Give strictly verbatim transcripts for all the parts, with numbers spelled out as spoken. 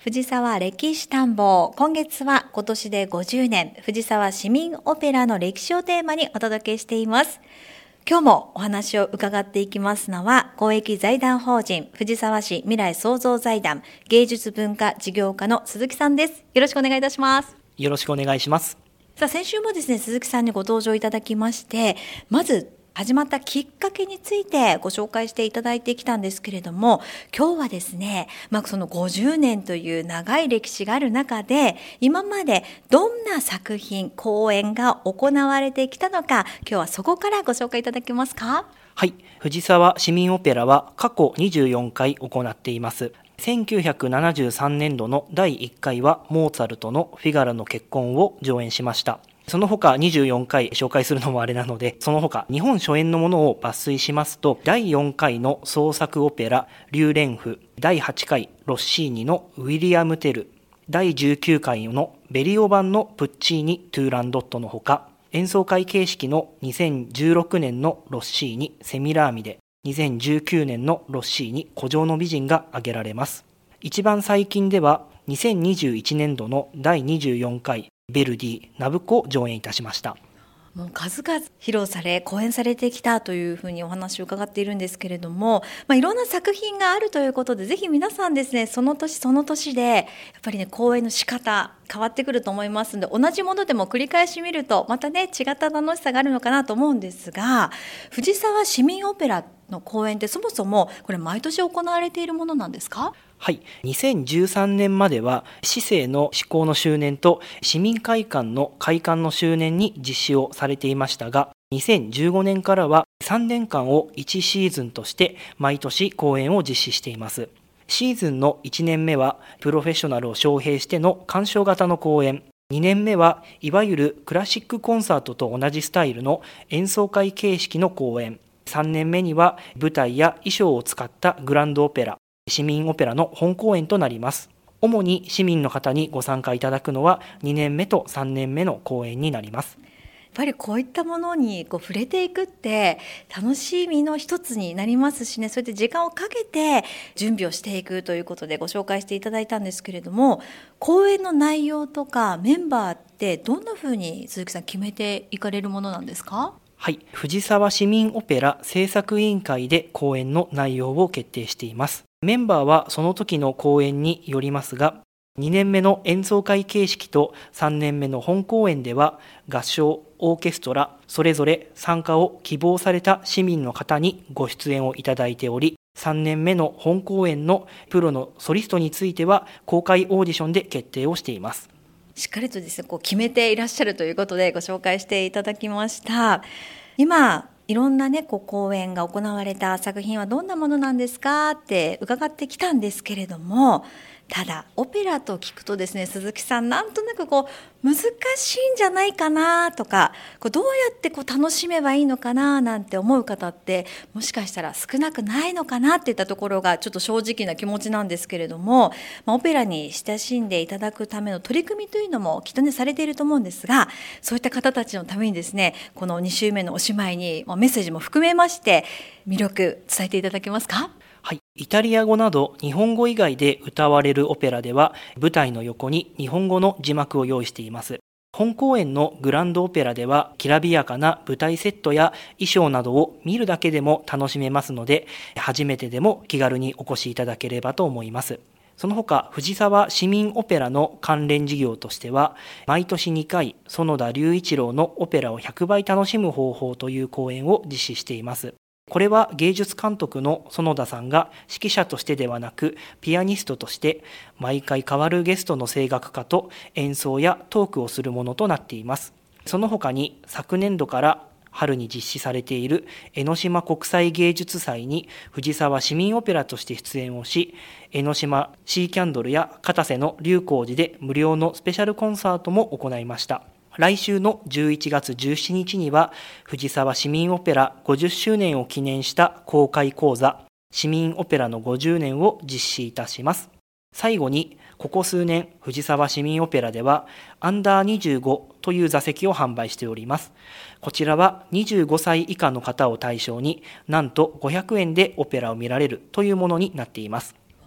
藤沢歴史探訪。今月は今年でごじゅうねん、藤沢市民オペラの歴史をテーマにお届けしています。今日もお話を伺っていきますのは、公益財団法人藤沢市未来創造財団芸術文化事業課の鈴木さんです。よろしくお願いいたします。 よろしくお願いします。 さあ、先週もですね、鈴木さんにご登場いただきまして、まず始まったきっかけについてご紹介していただいてきたんですけれども、今日はですね、まあ、そのごじゅうねんという長い歴史がある中で、今までどんな作品、公演が行われてきたのか、今日はそこからご紹介いただけますか？ はい、藤沢市民オペラは過去にじゅうよんかい行っています。せんきゅうひゃくななじゅうさんねんどのだいいっかいはモーツァルトのフィガロの結婚を上演しました。その他にじゅうよんかい紹介するのもあれなので、その他日本初演のものを抜粋しますと、だいよんかいの創作オペラリューレンフ、だいはちかいロッシーニのウィリアム・テル、だいじゅうきゅうかいのベリオ版のプッチーニ・トゥーランドットのほか、演奏会形式のにせんじゅうろくねんのロッシーニ・セミラーミデ、にせんじゅうきゅうねんのロッシーニ・古城の美人が挙げられます。一番最近ではにせんにじゅういちねんどのだいにじゅうよんかいベルディ・ナブコを上演いたしました。 もう数々披露され講演されてきたというふうにお話を伺っているんですけれども、まあ、いろんな作品があるということで、ぜひ皆さんですね、その年その年でやっぱりね、講演の仕方変わってくると思いますので、同じものでも繰り返し見るとまたね、違った楽しさがあるのかなと思うんですが、藤沢市民オペラの公演ってそもそもこれ毎年行われているものなんですか？ はい、にせんじゅうさんねんまでは市政の施行の周年と市民会館の開館の周年に実施をされていましたが、にせんじゅうごねんからはさんねんかんをいちシーズンとして毎年公演を実施しています。シーズンのいちねんめはプロフェッショナルを招聘しての鑑賞型の公演、にねんめはいわゆるクラシックコンサートと同じスタイルの演奏会形式の公演、さんねんめには舞台や衣装を使ったグランドオペラ、市民オペラの本公演となります。主に市民の方にご参加いただくのはにねんめとさんねんめの公演になります。 やっぱりこういったものにこう触れていくって楽しみの一つになりますしね、そうやって時間をかけて準備をしていくということでご紹介していただいたんですけれども、公演の内容とかメンバーってどんなふうに鈴木さん決めていかれるものなんですか？ はい、藤沢市民オペラ制作委員会で公演の内容を決定しています。メンバーはその時の公演によりますが、にねんめの演奏会形式とさんねんめの本公演では合唱、オーケストラそれぞれ参加を希望された市民の方にご出演をいただいており、さんねんめの本公演のプロのソリストについては公開オーディションで決定をしています。 しっかりとですね、こう決めていらっしゃるということでご紹介していただきました。今いろんなね、こう講演が行われた作品はどんなものなんですかって伺ってきたんですけれども、ただオペラと聞くとですね、鈴木さんなんとなくこう難しいんじゃないかなとか、こうどうやってこう楽しめばいいのかななんて思う方ってもしかしたら少なくないのかなっていったところがちょっと正直な気持ちなんですけれども、まあ、オペラに親しんでいただくための取り組みというのもきっとねされていると思うんですが、そういった方たちのためにですね、このに週目のおしまいに、まあ、メッセージも含めまして魅力伝えていただけますか？ はい、イタリア語など日本語以外で歌われるオペラでは舞台の横に日本語の字幕を用意しています。本公演のグランドオペラではきらびやかな舞台セットや衣装などを見るだけでも楽しめますので、初めてでも気軽にお越しいただければと思います。その他、藤沢市民オペラの関連事業としては、毎年にかい園田隆一郎のオペラをひゃくばい楽しむ方法という講演を実施しています。これは芸術監督の園田さんが指揮者としてではなくピアニストとして毎回変わるゲストの声楽家と演奏やトークをするものとなっています。その他に昨年度から春に実施されている江ノ島国際芸術祭に藤沢市民オペラとして出演をし、江ノ島シーキャンドルや片瀬の龍光寺で無料のスペシャルコンサートも行いました。来週のじゅういちがつじゅうしちにちには藤沢市民オペラごじゅっしゅうねんを記念した公開講座市民オペラのごじゅうねんを実施いたします。最後にここ数年藤沢市民オペラではアンダーにじゅうごという座席を販売しております。こちらはにじゅうごさい以下の方を対象になんとごひゃくえんでオペラを見られるというものになっています。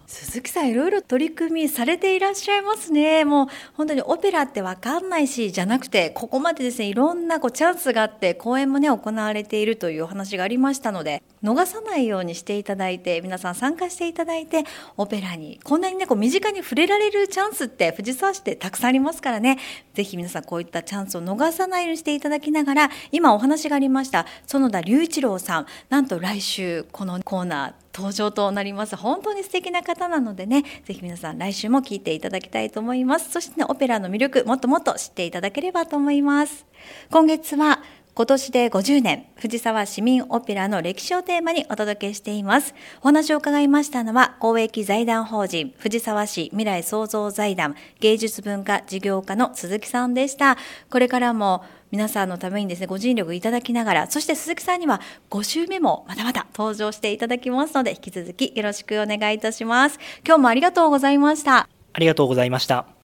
鈴木さん、いろいろ取り組みされていらっしゃいますね。もう本当にオペラってわかんないしじゃなくて、ここまでですね、いろんなこうチャンスがあって公演もね行われているというお話がありましたので、逃さないようにしていただいて、皆さん参加していただいて、オペラにこんなにねこう身近に触れられるチャンスって藤沢市ってたくさんありますからね、ぜひ皆さんこういったチャンスを逃さないようにしていただきながら、今お話がありました園田隆一郎さん、なんと来週このコーナー登場となります。本当に素敵な方なのでね、ぜひ皆さん来週も聞いていただきたいと思います。そしてね、オペラの魅力もっともっと知っていただければと思います。今月は今年でごじゅうねん藤沢市民オペラの歴史をテーマにお届けしています。お話を伺いましたのは公益財団法人藤沢市未来創造財団芸術文化事業課の鈴木さんでした。これからも皆さんのためにですねご尽力いただきながら、そして鈴木さんにはご週目もまたまた登場していただきますので、引き続きよろしくお願いいたします。今日もありがとうございました。 ありがとうございました。